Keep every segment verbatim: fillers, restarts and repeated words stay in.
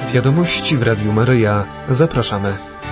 Wiadomości w Radiu Maryja. Zapraszamy.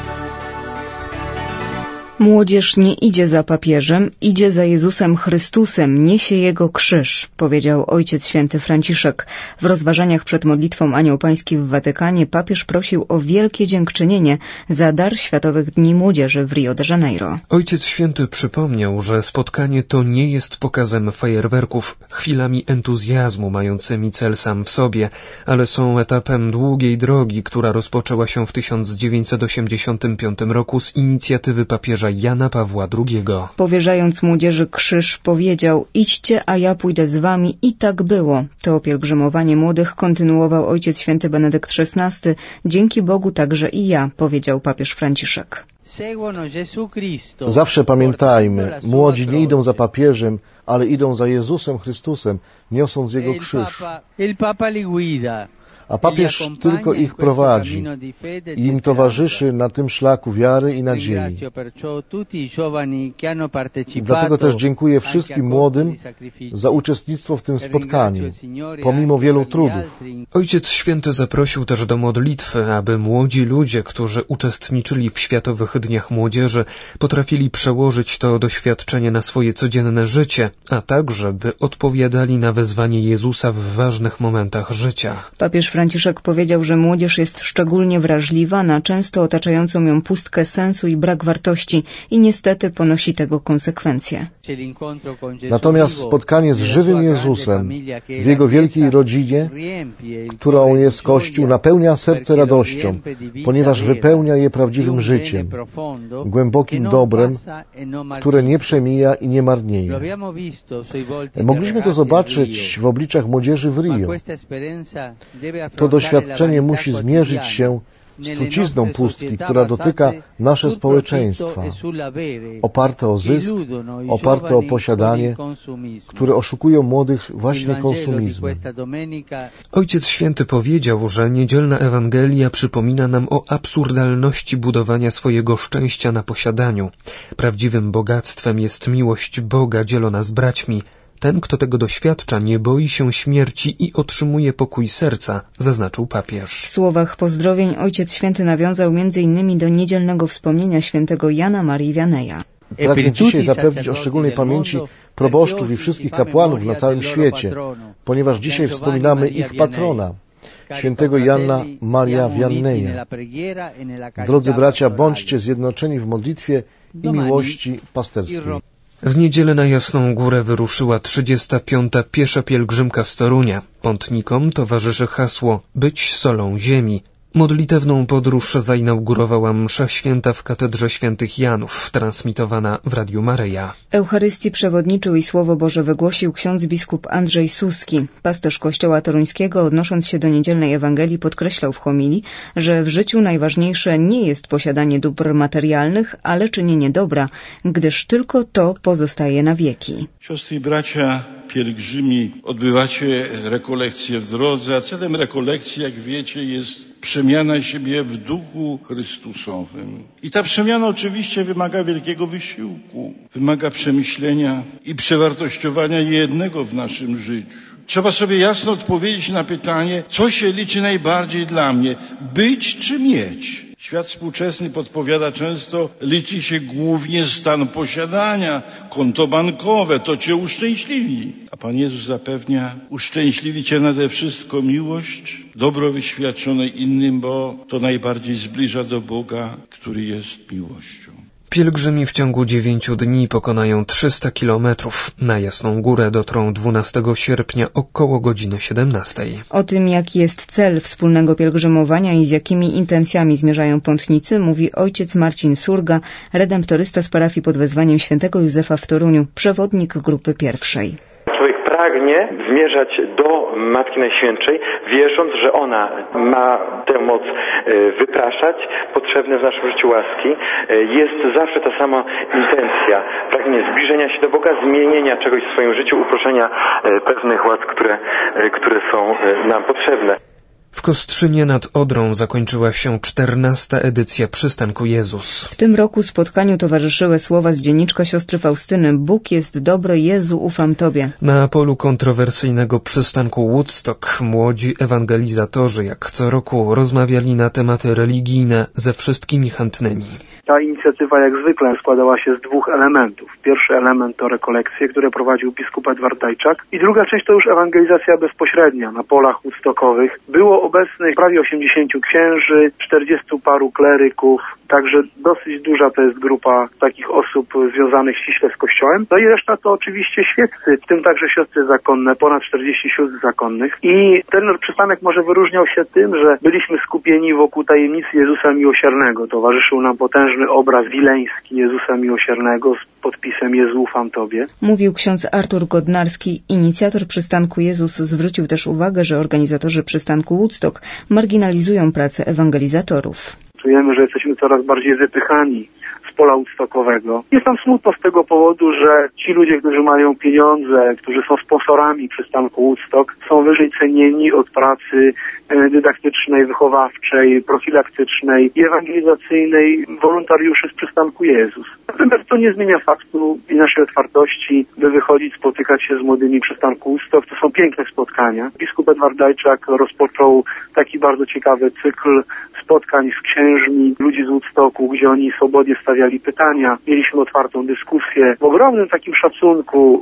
Młodzież nie idzie za papieżem, idzie za Jezusem Chrystusem, niesie Jego krzyż, powiedział Ojciec Święty Franciszek. W rozważaniach przed modlitwą Anioł Pański w Watykanie papież prosił o wielkie dziękczynienie za dar Światowych Dni Młodzieży w Rio de Janeiro. Ojciec Święty przypomniał, że spotkanie to nie jest pokazem fajerwerków, chwilami entuzjazmu mającymi cel sam w sobie, ale są etapem długiej drogi, która rozpoczęła się w tysiąc dziewięćset osiemdziesiątym piątym roku z inicjatywy papieża Jana Pawła drugiego. Powierzając młodzieży krzyż, powiedział: idźcie, a ja pójdę z wami. I tak było. To pielgrzymowanie młodych kontynuował Ojciec Święty Benedykt szesnasty. Dzięki Bogu także i ja, powiedział papież Franciszek. Zawsze pamiętajmy, młodzi nie idą za papieżem, ale idą za Jezusem Chrystusem, niosąc Jego krzyż. A papież tylko ich prowadzi i im towarzyszy na tym szlaku wiary i nadziei. Dlatego też dziękuję wszystkim młodym za uczestnictwo w tym spotkaniu, pomimo wielu trudów. Ojciec Święty zaprosił też do modlitwy, aby młodzi ludzie, którzy uczestniczyli w Światowych Dniach Młodzieży, potrafili przełożyć to doświadczenie na swoje codzienne życie, a także by odpowiadali na wezwanie Jezusa w ważnych momentach życia. Papież Franciszek powiedział, że młodzież jest szczególnie wrażliwa na często otaczającą ją pustkę sensu i brak wartości i niestety ponosi tego konsekwencje. Natomiast spotkanie z żywym Jezusem w Jego wielkiej rodzinie, którą jest Kościół, napełnia serce radością, ponieważ wypełnia je prawdziwym życiem, głębokim dobrem, które nie przemija i nie marnieje. Mogliśmy to zobaczyć w obliczach młodzieży w Rio. To doświadczenie musi zmierzyć się z trucizną pustki, która dotyka nasze społeczeństwa, oparte o zysk, oparte o posiadanie, które oszukują młodych właśnie konsumizmem. Ojciec Święty powiedział, że niedzielna Ewangelia przypomina nam o absurdalności budowania swojego szczęścia na posiadaniu. Prawdziwym bogactwem jest miłość Boga dzielona z braćmi. Ten, kto tego doświadcza, nie boi się śmierci i otrzymuje pokój serca, zaznaczył papież. W słowach pozdrowień Ojciec Święty nawiązał między innymi do niedzielnego wspomnienia świętego Jana Marii Wianeja. Pragnę dzisiaj zapewnić o szczególnej pamięci proboszczów i wszystkich kapłanów na całym świecie, ponieważ dzisiaj wspominamy ich patrona, świętego Jana Maria Vianneja. Drodzy bracia, bądźcie zjednoczeni w modlitwie i miłości pasterskiej. W niedzielę na Jasną Górę wyruszyła trzydziesta piąta piesza pielgrzymka z Torunia. Pątnikom towarzyszy hasło „Być solą ziemi”. Modlitewną podróż zainaugurowała msza święta w Katedrze Świętych Janów, transmitowana w Radiu Maryja. Eucharystii przewodniczył i Słowo Boże wygłosił ksiądz biskup Andrzej Suski. Pasterz Kościoła Toruńskiego, odnosząc się do niedzielnej Ewangelii, podkreślał w homilii, że w życiu najważniejsze nie jest posiadanie dóbr materialnych, ale czynienie dobra, gdyż tylko to pozostaje na wieki. Siostry i bracia pielgrzymi, odbywacie rekolekcje w drodze, a celem rekolekcji, jak wiecie, jest przemiana siebie w duchu Chrystusowym. I ta przemiana oczywiście wymaga wielkiego wysiłku, wymaga przemyślenia i przewartościowania jednego w naszym życiu. Trzeba sobie jasno odpowiedzieć na pytanie, co się liczy najbardziej dla mnie, być czy mieć. Świat współczesny podpowiada często, liczy się głównie stan posiadania, konto bankowe, to cię uszczęśliwi. A Pan Jezus zapewnia, uszczęśliwi cię nade wszystko miłość, dobro wyświadczone innym, bo to najbardziej zbliża do Boga, który jest miłością. Pielgrzymi w ciągu dziewięciu dni pokonają trzysta kilometrów. Na Jasną Górę dotrą dwunastego sierpnia około godziny siedemnastej. O tym, jaki jest cel wspólnego pielgrzymowania i z jakimi intencjami zmierzają pątnicy, mówi ojciec Marcin Surga, redemptorysta z parafii pod wezwaniem świętego Józefa w Toruniu, przewodnik grupy pierwszej. Człowiek pragnie zmierzać do Matki Najświętszej, wierząc, że ona ma tę moc wypraszać potrzebne w naszym życiu łaski. Jest zawsze ta sama intencja, pragnienie zbliżenia się do Boga, zmienienia czegoś w swoim życiu, uproszenia pewnych łask, które, które są nam potrzebne. W Kostrzynie nad Odrą zakończyła się czternasta edycja Przystanku Jezus. W tym roku spotkaniu towarzyszyły słowa z dzienniczka siostry Faustyny: Bóg jest dobry, Jezu, ufam Tobie. Na polu kontrowersyjnego przystanku Woodstock młodzi ewangelizatorzy jak co roku rozmawiali na tematy religijne ze wszystkimi chętnymi. Ta inicjatywa jak zwykle składała się z dwóch elementów. Pierwszy element to rekolekcje, które prowadził biskup Edward Dajczak, i druga część to już ewangelizacja bezpośrednia na polach woodstockowych. Było obecnych prawie osiemdziesięciu księży, czterdziestu paru kleryków, także dosyć duża to jest grupa takich osób związanych ściśle z Kościołem. No i reszta to oczywiście świeccy, w tym także siostry zakonne, ponad czterdzieści sióstr zakonnych. I ten przystanek może wyróżniał się tym, że byliśmy skupieni wokół tajemnicy Jezusa Miłosiernego. Towarzyszył nam potężny obraz wileński Jezusa Miłosiernego z podpisem Jezu, ufam Tobie. Mówił ksiądz Artur Godnarski, inicjator przystanku Jezus. Zwrócił też uwagę, że organizatorzy przystanku Woodstock marginalizują pracę ewangelizatorów. Czujemy, że jesteśmy coraz bardziej wypychani z pola woodstockowego. Jest nam smutno z tego powodu, że ci ludzie, którzy mają pieniądze, którzy są sponsorami przystanku Woodstock, są wyżej cenieni od pracy dydaktycznej, wychowawczej, profilaktycznej i ewangelizacyjnej wolontariuszy z przystanku Jezus. Natomiast to nie zmienia faktu i naszej otwartości, by wychodzić, spotykać się z młodymi przystanku Woodstock. To są piękne spotkania. Biskup Edward Dajczak rozpoczął taki bardzo ciekawy cykl spotkań z księżmi, ludzi z Woodstocku, gdzie oni swobodnie stawiali pytania. Mieliśmy otwartą dyskusję w ogromnym takim szacunku.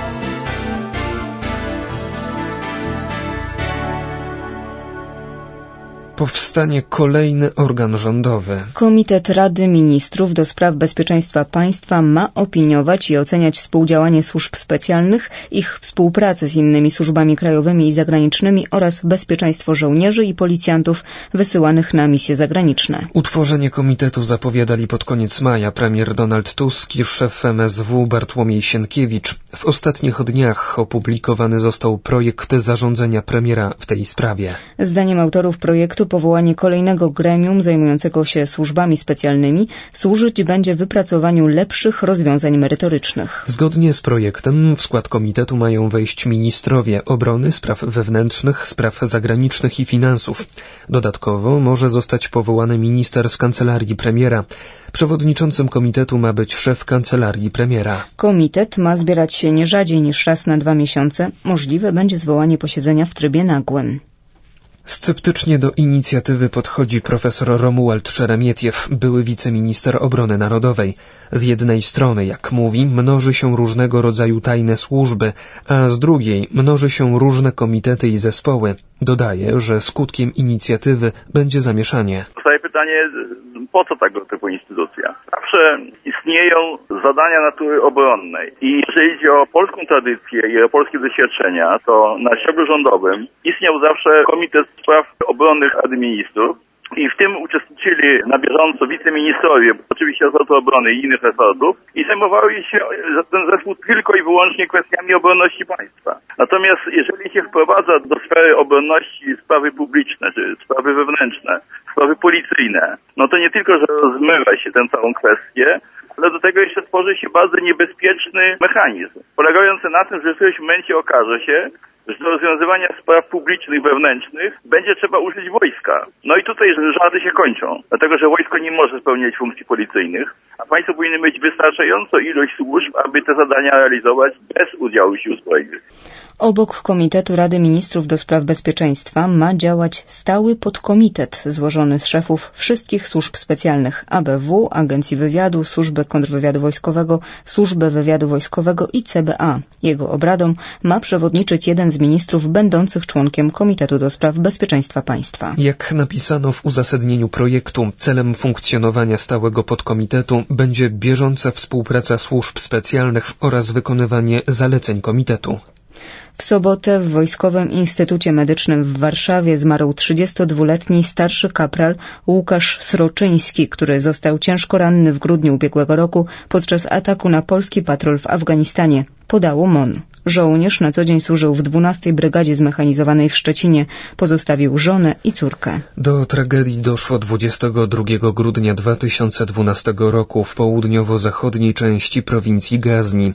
Powstanie kolejny organ rządowy. Komitet Rady Ministrów do Spraw Bezpieczeństwa Państwa ma opiniować i oceniać współdziałanie służb specjalnych, ich współpracę z innymi służbami krajowymi i zagranicznymi oraz bezpieczeństwo żołnierzy i policjantów wysyłanych na misje zagraniczne. Utworzenie komitetu zapowiadali pod koniec maja premier Donald Tusk i szef M S W Bartłomiej Sienkiewicz. W ostatnich dniach opublikowany został projekt zarządzenia premiera w tej sprawie. Zdaniem autorów projektu powołanie kolejnego gremium zajmującego się służbami specjalnymi służyć będzie wypracowaniu lepszych rozwiązań merytorycznych. Zgodnie z projektem w skład komitetu mają wejść ministrowie obrony, spraw wewnętrznych, spraw zagranicznych i finansów. Dodatkowo może zostać powołany minister z kancelarii premiera. Przewodniczącym komitetu ma być szef kancelarii premiera. Komitet ma zbierać się nie rzadziej niż raz na dwa miesiące. Możliwe będzie zwołanie posiedzenia w trybie nagłym. Sceptycznie do inicjatywy podchodzi profesor Romuald Szeremietiew, były wiceminister obrony narodowej. Z jednej strony, jak mówi, mnoży się różnego rodzaju tajne służby, a z drugiej mnoży się różne komitety i zespoły. Dodaje, że skutkiem inicjatywy będzie zamieszanie. Powstaje pytanie, po co tego typu instytucja? Zawsze istnieją zadania natury obronnej i jeżeli idzie o polską tradycję i o polskie doświadczenia, to na szczeblu rządowym istniał zawsze Komitet Spraw Obronnych Rady Ministrów i w tym uczestniczyli na bieżąco wiceministrowie, oczywiście resortu obrony i innych resortów, i zajmowali się ten zespół tylko i wyłącznie kwestiami obronności państwa. Natomiast jeżeli się wprowadza do sfery obronności sprawy publiczne, czy sprawy wewnętrzne, sprawy policyjne, no to nie tylko, że rozmywa się tę całą kwestię, ale do tego jeszcze tworzy się bardzo niebezpieczny mechanizm, polegający na tym, że w którymś momencie okaże się, że do rozwiązywania spraw publicznych, wewnętrznych będzie trzeba użyć wojska. No i tutaj żarty się kończą, dlatego że wojsko nie może spełniać funkcji policyjnych, a państwo powinno mieć wystarczającą ilość służb, aby te zadania realizować bez udziału sił zbrojnych. Obok Komitetu Rady Ministrów do Spraw Bezpieczeństwa ma działać stały podkomitet złożony z szefów wszystkich służb specjalnych: A B W, Agencji Wywiadu, Służby Kontrwywiadu Wojskowego, Służby Wywiadu Wojskowego i C B A. Jego obradom ma przewodniczyć jeden z ministrów będących członkiem Komitetu do Spraw Bezpieczeństwa Państwa. Jak napisano w uzasadnieniu projektu, celem funkcjonowania stałego podkomitetu będzie bieżąca współpraca służb specjalnych oraz wykonywanie zaleceń komitetu. W sobotę w Wojskowym Instytucie Medycznym w Warszawie zmarł trzydziestodwuletni starszy kapral Łukasz Sroczyński, który został ciężko ranny w grudniu ubiegłego roku podczas ataku na polski patrol w Afganistanie. Podało M O N. Żołnierz na co dzień służył w dwunastej Brygadzie Zmechanizowanej w Szczecinie. Pozostawił żonę i córkę. Do tragedii doszło dwudziestego drugiego grudnia dwa tysiące dwunastego roku w południowo-zachodniej części prowincji Gazni.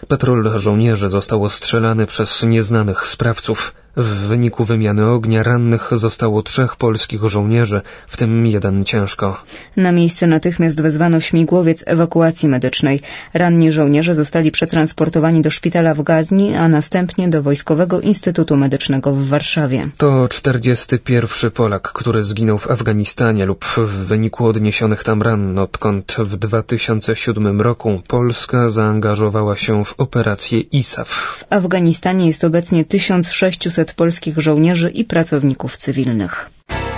Patrol żołnierzy został ostrzelany przez nieznanych sprawców. W wyniku wymiany ognia rannych zostało trzech polskich żołnierzy, w tym jeden ciężko. Na miejsce natychmiast wezwano śmigłowiec ewakuacji medycznej. Ranni żołnierze zostali przetransportowani do szpitala w Gazni, a następnie do Wojskowego Instytutu Medycznego w Warszawie. To czterdziesty pierwszy Polak, który zginął w Afganistanie lub w wyniku odniesionych tam ran, odkąd w dwa tysiące siódmym roku Polska zaangażowała się w operację I S A F. W Afganistanie jest obecnie tysiąc sześćset polskich żołnierzy i pracowników cywilnych.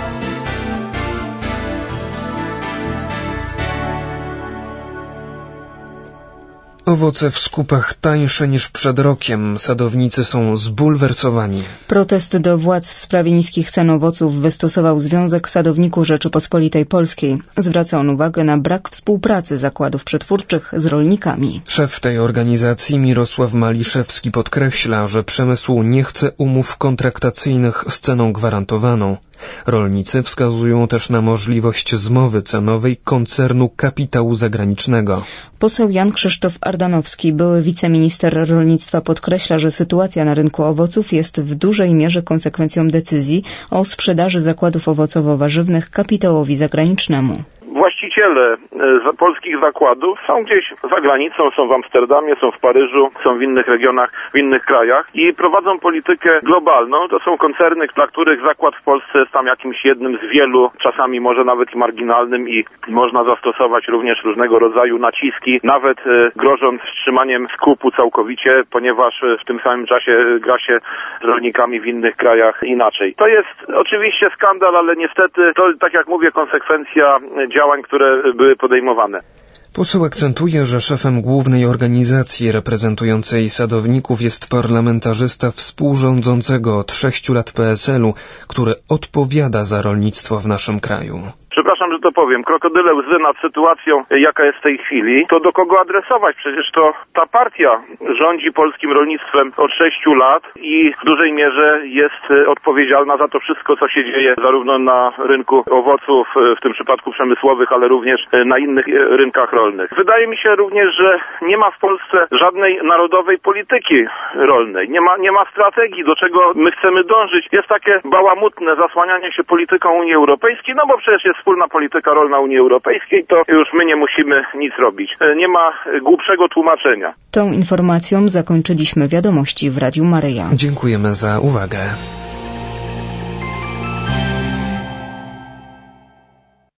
Owoce w skupach tańsze niż przed rokiem. Sadownicy są zbulwersowani. Protest do władz w sprawie niskich cen owoców wystosował Związek Sadowników Rzeczypospolitej Polskiej. Zwraca on uwagę na brak współpracy zakładów przetwórczych z rolnikami. Szef tej organizacji Mirosław Maliszewski podkreśla, że przemysł nie chce umów kontraktacyjnych z ceną gwarantowaną. Rolnicy wskazują też na możliwość zmowy cenowej koncernu kapitału zagranicznego. Poseł Jan Krzysztof Ardanowski, były wiceminister rolnictwa, podkreśla, że sytuacja na rynku owoców jest w dużej mierze konsekwencją decyzji o sprzedaży zakładów owocowo-warzywnych kapitałowi zagranicznemu. Właściciele polskich zakładów są gdzieś za granicą, są w Amsterdamie, są w Paryżu, są w innych regionach, w innych krajach i prowadzą politykę globalną. To są koncerny, dla których zakład w Polsce jest tam jakimś jednym z wielu, czasami może nawet i marginalnym, i można zastosować również różnego rodzaju naciski, nawet grożąc wstrzymaniem skupu całkowicie, ponieważ w tym samym czasie gra się z rolnikami w innych krajach inaczej. To jest oczywiście skandal, ale niestety to, tak jak mówię, konsekwencja działań, które były podejmowane. Poseł akcentuje, że szefem głównej organizacji reprezentującej sadowników jest parlamentarzysta współrządzącego od sześciu lat P S L u, który odpowiada za rolnictwo w naszym kraju. Przepraszam, że to powiem, krokodyle łzy nad sytuacją, jaka jest w tej chwili. To do kogo adresować? Przecież to ta partia rządzi polskim rolnictwem od sześciu lat i w dużej mierze jest odpowiedzialna za to wszystko, co się dzieje zarówno na rynku owoców, w tym przypadku przemysłowych, ale również na innych rynkach rolnych. Wydaje mi się również, że nie ma w Polsce żadnej narodowej polityki rolnej. Nie ma, nie ma strategii, do czego my chcemy dążyć. Jest takie bałamutne zasłanianie się polityką Unii Europejskiej, no bo przecież jest wspólna polityka rolna Unii Europejskiej, to już my nie musimy nic robić. Nie ma głupszego tłumaczenia. Tą informacją zakończyliśmy wiadomości w Radiu Maryja. Dziękujemy za uwagę.